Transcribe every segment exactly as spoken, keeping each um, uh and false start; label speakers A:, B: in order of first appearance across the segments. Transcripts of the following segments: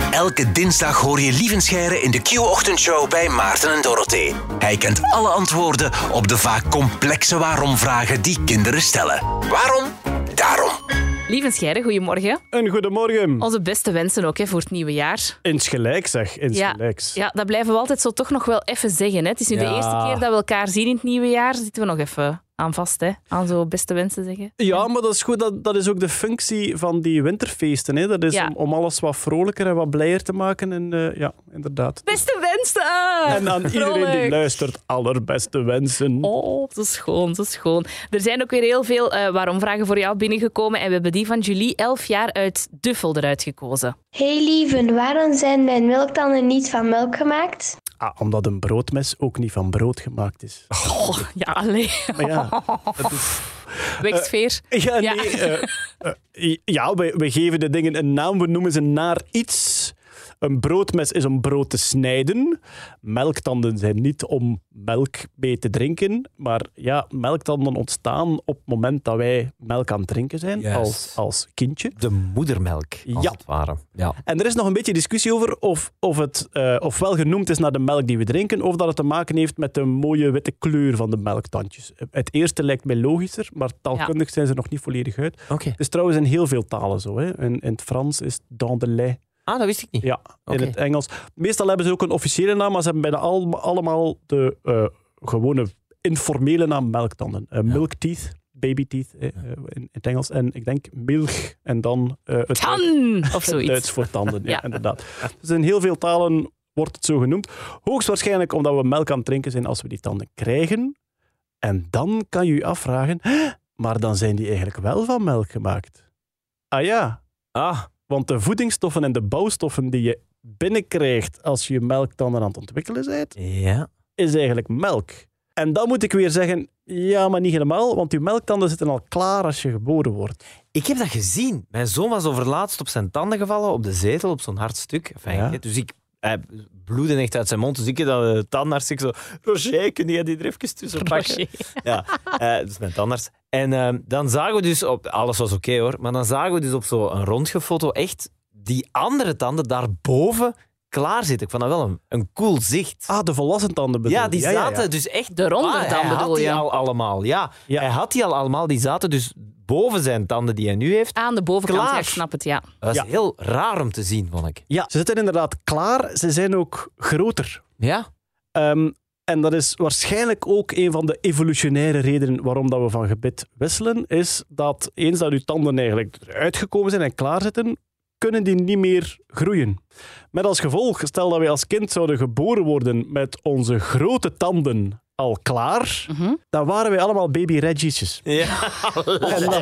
A: Elke dinsdag hoor je Lievenscheire in de Q-ochtendshow bij Maarten en Dorothee. Hij kent alle antwoorden op de vaak complexe waarom-vragen die kinderen stellen. Waarom? Daarom.
B: Lievenscheire, goedemorgen.
C: Een goedemorgen.
B: Onze beste wensen ook hè, voor het nieuwe jaar.
C: Insgelijks zeg, insgelijks.
B: Ja, ja, dat blijven we altijd zo toch nog wel even zeggen. Hè. Het is nu
C: Ja.
B: de eerste keer dat we elkaar zien in het nieuwe jaar. Zitten we nog even aan vast, hè? Aan zo beste wensen zeggen.
C: Ja, maar dat is goed. Dat, dat is ook de functie van die winterfeesten. Hè. Dat is
B: Ja.
C: om, om alles wat vrolijker en wat blijer te maken. En uh, ja, inderdaad.
B: Beste wensen!
C: En aan iedereen die
B: Vrolijk.
C: luistert, allerbeste wensen.
B: Oh, dat is schoon, dat is schoon. Er zijn ook weer heel veel uh, waarom-vragen voor jou binnengekomen. En we hebben die van Julie, elf jaar, uit Duffel eruit gekozen.
D: Hey lieven, waarom zijn mijn melktanden niet van melk gemaakt?
C: Ah, omdat een broodmes ook niet van brood gemaakt is.
B: Oh, ja, alleen.
C: Maar ja, dat is...
B: Wegsfeer.
C: Ja,
B: Ja.
C: nee. eh, eh, ja, we, we geven de dingen een naam. We noemen ze naar iets. Een broodmes is om brood te snijden. Melktanden zijn niet om melk mee te drinken. Maar ja, melktanden ontstaan op het moment dat wij melk aan het drinken zijn.
E: Juist.
C: Als, als kindje.
E: De moedermelk, als
C: Ja.
E: het ware. Ja.
C: En er is nog een beetje discussie over of, of het uh, ofwel genoemd is naar de melk die we drinken, of dat het te maken heeft met de mooie witte kleur van de melktandjes. Het eerste lijkt mij logischer, maar taalkundig zijn ze nog niet volledig uit.
E: Oké.
C: Het is trouwens in heel veel talen zo. Hè. In, in het Frans is het dans de lait.
E: Ah, dat wist ik niet.
C: Ja, in
E: Oké.
C: het Engels. Meestal hebben ze ook een officiële naam, maar ze hebben bijna al, allemaal de uh, gewone informele naam melktanden. Uh, milk teeth, baby teeth eh, uh, in, in het Engels. En ik denk milch en dan uh, het
B: Tan! Of
C: het
B: zoiets.
C: Duits voor tanden. Ja,
B: Ja.
C: inderdaad. Dus in heel veel talen wordt het zo genoemd. Hoogstwaarschijnlijk omdat we melk aan het drinken zijn als we die tanden krijgen. En dan kan je je afvragen, "Hè, maar dan zijn die eigenlijk wel van melk gemaakt." Ah ja,
E: Ah,
C: want de voedingsstoffen en de bouwstoffen die je binnenkrijgt als je melktanden aan het ontwikkelen bent,
E: ja.
C: is eigenlijk melk. En dan moet ik weer zeggen, ja, maar niet helemaal, want je melktanden zitten al klaar als je geboren wordt.
E: Ik heb dat gezien. Mijn zoon was overlaatst op zijn tanden gevallen, op de zetel, op zo'n hard stuk. Enfin,
C: Ja.
E: Dus ik... Hij bloedde echt uit zijn mond, dus ik heb dat de tandarts. Ik zo, Roger, kun jij die er even tussen pakken?
B: Roger.
E: Ja, eh, dat is mijn tandarts. En eh, dan zagen we dus, op, alles was oké hoor, maar dan zagen we dus op zo'n rondgefoto echt die andere tanden daarboven klaar zitten. Ik vond dat wel een, een cool zicht.
C: Ah, de volwassen tanden bedoel
E: Ja,
C: je?
E: die zaten dus echt...
B: De ronde
E: Ah,
B: dan
E: hij
B: bedoel
E: had die
B: je?
E: al allemaal, ja.
C: Ja.
E: Hij had die al allemaal, die zaten dus boven zijn tanden die hij nu heeft.
B: Aan de bovenkant,
E: Klaar.
B: ja, ik snap het, ja.
E: Dat is
C: Ja.
E: heel raar om te zien, vond ik.
C: Ja, ze zitten inderdaad klaar. Ze zijn ook groter.
E: Ja?
C: Um, en dat is waarschijnlijk ook een van de evolutionaire redenen waarom dat we van gebit wisselen, is dat eens dat uw tanden eigenlijk eruit gekomen zijn en klaar zitten, kunnen die niet meer groeien. Met als gevolg, stel dat wij als kind zouden geboren worden met onze grote tanden al klaar,
B: Mhm.
C: dan waren wij allemaal baby Reggie'tjes.
E: Ja.
C: En, dan-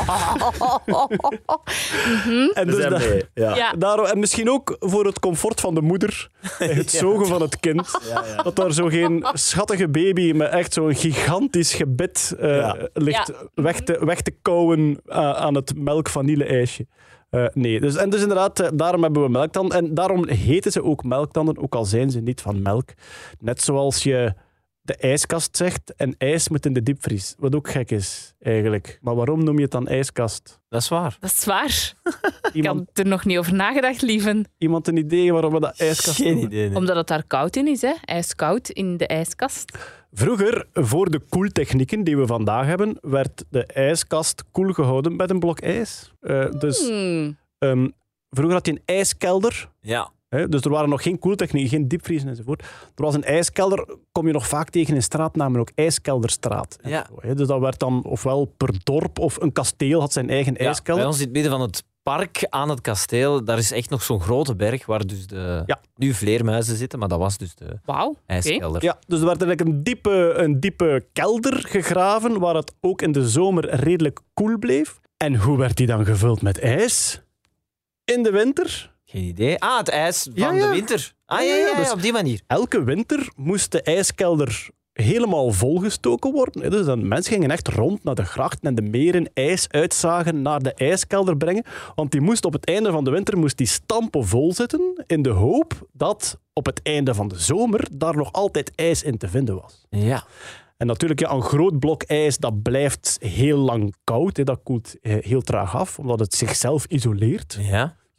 C: en dus dat-
E: Ja.
B: Ja.
C: Daarom, en misschien ook voor het comfort van de moeder, bij het zogen van het kind, dat daar zo geen schattige baby met echt zo'n gigantisch gebit uh,
E: Ja.
C: ligt
B: Ja.
C: weg, te, weg te kauwen uh, aan het melk-vanille-ijsje. Uh, nee, dus, en dus inderdaad, uh, daarom hebben we melktanden. En daarom heten ze ook melktanden, ook al zijn ze niet van melk. Net zoals je de ijskast zegt en ijs moet in de diepvries. Wat ook gek is, eigenlijk. Maar waarom noem je het dan ijskast?
E: Dat is waar.
B: Dat is waar. Ik
C: Iemand,
B: had er nog niet over nagedacht, lieven.
C: iemand een idee waarom we dat ijskast
E: Geen
C: noemen?
E: idee. nee.
B: Omdat het daar koud in is, hè. Ijskoud in de ijskast.
C: Vroeger, voor de koeltechnieken die we vandaag hebben, werd de ijskast koel gehouden met een blok ijs. Uh, dus
B: Hmm.
C: um, vroeger had je een ijskelder.
E: Ja.
C: Hè, dus er waren nog geen koeltechnieken, geen diepvriezen enzovoort. Er was een ijskelder, kom je nog vaak tegen in straatnamen, ook IJskelderstraat. En
E: Ja.
C: zo, hè. Dus dat werd dan ofwel per dorp of een kasteel had zijn eigen
E: Ja,
C: ijskelder.
E: bij ons in het midden van het park aan het kasteel, daar is echt nog zo'n grote berg waar dus de,
C: Ja.
E: nu vleermuizen zitten, maar dat was dus de
B: Wauw. Oké.
E: ijskelder.
C: Ja, dus er werd eigenlijk een diepe, een diepe kelder gegraven, waar het ook in de zomer redelijk koel bleef. En hoe werd die dan gevuld met ijs? In de winter?
E: Geen idee. Ah, het ijs van
C: Ja, ja.
E: de winter. Ah ja, ja, ja,
C: Dus-
E: op die manier.
C: Elke winter moest de ijskelder helemaal volgestoken worden. Dus dan, mensen gingen echt rond naar de grachten en de meren ijs uitzagen, naar de ijskelder brengen. Want die moest op het einde van de winter moest die stampen vol zitten, in de hoop dat op het einde van de zomer daar nog altijd ijs in te vinden was.
E: Ja.
C: En natuurlijk, ja, een groot blok ijs, dat blijft heel lang koud. Hè. Dat koelt eh, heel traag af, omdat het zichzelf isoleert.
E: Ja.
C: Je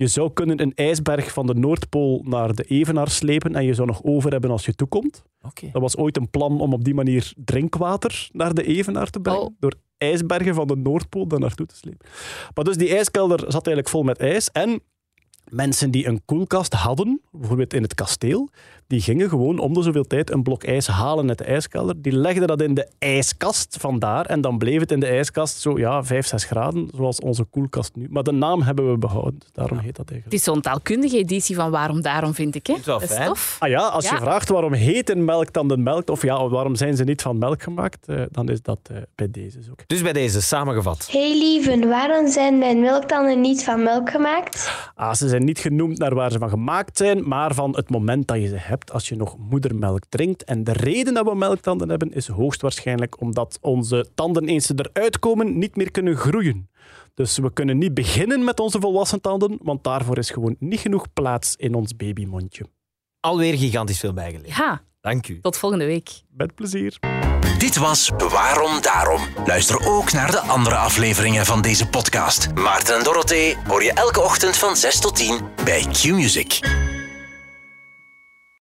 C: Je zou kunnen een ijsberg van de Noordpool naar de Evenaar slepen en je zou nog over hebben als je toekomt.
E: Okay.
C: Dat was ooit een plan om op die manier drinkwater naar de Evenaar te brengen.
B: Oh.
C: Door ijsbergen van de Noordpool daar naartoe te slepen. Maar dus die ijskelder zat eigenlijk vol met ijs. En mensen die een koelkast hadden, bijvoorbeeld in het kasteel, die gingen gewoon om de zoveel tijd een blok ijs halen uit de ijskelder. Die legden dat in de ijskast vandaar en dan bleef het in de ijskast zo ja, vijf, zes graden, zoals onze koelkast nu. Maar de naam hebben we behouden, dus daarom heet dat eigenlijk.
B: Het is zo'n taalkundige editie van Waarom Daarom, vind ik. Hè?
E: Dat is wel
B: Dat is
E: fijn.
B: tof.
C: Ah ja, als
B: Ja.
C: je vraagt waarom heet een melk dan de melk, of ja, waarom zijn ze niet van melk gemaakt, eh, dan is dat eh, bij deze zo.
E: Dus bij deze, samengevat.
D: Hey lieven, waarom zijn mijn melktanden niet van melk gemaakt?
C: Ah, ze zijn niet genoemd naar waar ze van gemaakt zijn, maar van het moment dat je ze hebt als je nog moedermelk drinkt. En de reden dat we melktanden hebben is hoogstwaarschijnlijk omdat onze tanden, eens ze eruit komen, niet meer kunnen groeien. Dus we kunnen niet beginnen met onze volwassen tanden, want daarvoor is gewoon niet genoeg plaats in ons babymondje.
E: Alweer gigantisch veel bijgeleerd.
B: Ja,
E: Dank u.
B: tot volgende week.
C: Met plezier.
A: Dit was Waarom Daarom. Luister ook naar de andere afleveringen van deze podcast. Maarten en Dorothee hoor je elke ochtend van zes tot tien bij Q-Music.